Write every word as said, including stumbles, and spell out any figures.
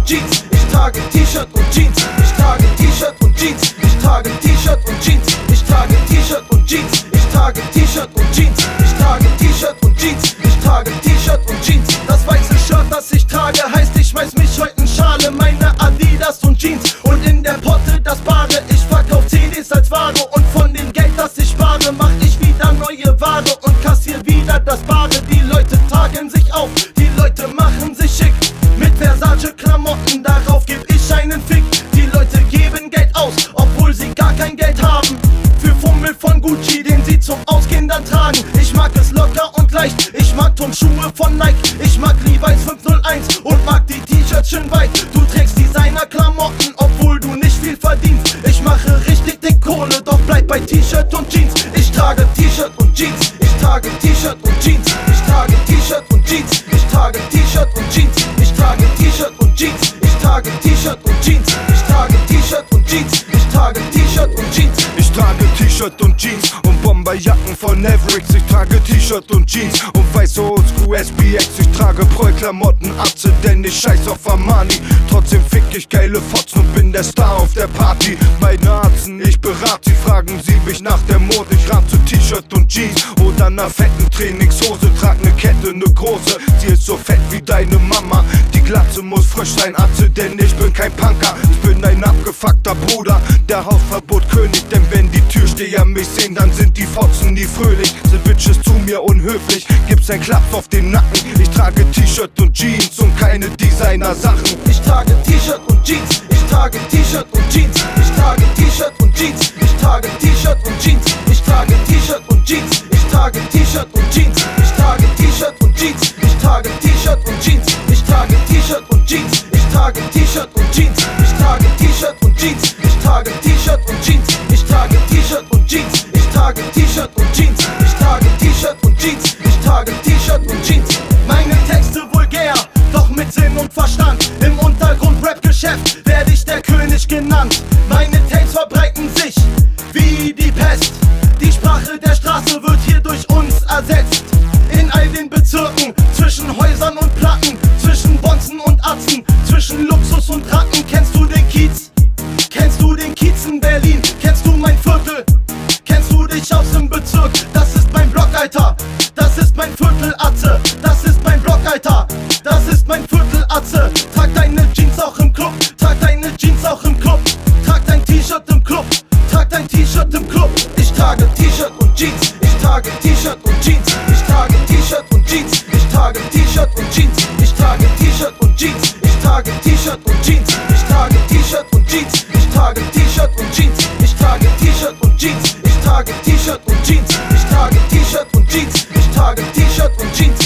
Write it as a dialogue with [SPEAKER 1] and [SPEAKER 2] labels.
[SPEAKER 1] und Jeans. Ich trage T-Shirt und Jeans. Ich trage T-Shirt und Jeans. Ich trage T-Shirt und Jeans. Ich trage T-Shirt und Jeans. Ich trage T-Shirt und Jeans. Ich trage T-Shirt und Jeans. Ich trage T-Shirt und Jeans. Das weiße Shirt, das ich trage, heißt, ich schmeiß mich heute in Schale. Meine Adidas und Jeans und in der Potte das Bare. Ich verkauf C Ds als Ware und von dem Geld, das ich spare, mach ich wieder neue Ware und kassier wieder das Bare. Die Leute tagen sich auf, die Leute machen sich schick mit Versace-Klamotten, darauf geb ich einen Fick. Die Leute geben Geld aus, obwohl sie gar kein Geld haben, für Fummel von Gucci, den sie zum Ausgehen dann tragen. Ich mag es locker und leicht, ich mag Turnschuhe von Nike, ich mag Levi's fünf null eins und mag die T-Shirts schön weit. Du trägst Designer-Klamotten, obwohl du nicht viel verdienst. Ich mache richtig dick Kohle, doch bleib bei T-Shirt und Jeans. Ich trage T-Shirt und Jeans, ich trage T-Shirt und Jeans. Ich trage T-Shirt und Jeans, ich trage T-Shirt und Jeans. Ich trage T-Shirt und Jeans, ich trage T-Shirt und Jeans. Ich trage T-Shirt und Jeans, ich trage T-Shirt und Jeans.
[SPEAKER 2] Ich trage T-Shirt und Jeans und Bomberjacken von Mavericks. Ich trage T-Shirt und Jeans und weiße Oldschool S B X. Ich trage Proll-Klamotten Atze, denn ich scheiß auf Armani. Trotzdem fick ich geile Fotzen und bin der Star auf der Party. Meine Arzen, ich berat sie, fragen sie mich nach der Mode. Ich rat zu T-Shirt und Jeans oder ner fetten Trainingshose. Trag ne Kette, ne große, sie ist so fett wie deine Mama. Die Glatze muss frisch sein, Atze, denn ich bin kein Punker. Ich bin ein abgefuckter Bruder, der Hausverbot König. Denn wenn die Türsteher mich sehen, dann sind die Fotzen nie fröhlich. Sind Bitches zu mir unhöflich, gibt's ein Klaps auf den Nacken. Ich trage T-Shirt und Jeans und keine Designer-Sachen.
[SPEAKER 1] Ich trage T-Shirt und Jeans, ich trage T-Shirt und Jeans. Ich trage T-Shirt und Jeans, ich trage T-Shirt und Jeans. Ich trage T-Shirt und Jeans, ich trage T-Shirt und Jeans. Ich trage T-Shirt und Jeans, ich trage T-Shirt und Jeans. Ich trage T-Shirt und Jeans, ich trage T-Shirt und Jeans. Ich trage T-Shirt und Jeans, ich trage T-Shirt und Jeans. Ich trage T-Shirt und Jeans, ich trage T-Shirt und Jeans. Ich trage T-Shirt und Jeans, ich trage T-Shirt und Jeans. Meine Texte vulgär, doch mit Sinn und Verstand. Im Untergrund-Rap-Geschäft werde ich der König genannt. Meine Tapes verbreiten sich wie die Pest. Die Sprache der Straße wird hier durch uns ersetzt. In all den Bezirken, zwischen Häusern und Platten, zwischen Bonzen und Atzen, zwischen Luxus und Ratten. Kennst du den Kiez? Kennst du den Kiez in Berlin? Kennst du mein Viertel? Kennst du dich aus dem Bezirk? Das ist mein Block, Alter. Das ist mein Viertel, Atze. Das ist mein Block, Alter. Das ist mein Viertel, Atze. Trag deine Jeans auch im Club. Trag deine Jeans auch im Club. Trag dein T-Shirt im Club. Trag dein T-Shirt im Club. Ich trage T-Shirt und Jeans. Ich trage T-Shirt und Jeans. Ich trage T-Shirt und Jeans. Ich trage T-Shirt und Jeans. Ich trage T-Shirt und Jeans. Ich trage T-Shirt und Jeans. Ich trage T-Shirt und Jeans. Ich trage T-Shirt und Jeans. Ich trage T-Shirt und Jeans. Ich trage T-Shirt und Jeans. Ich trage T-Shirt und Jeans. Ich trage T-Shirt und Jeans.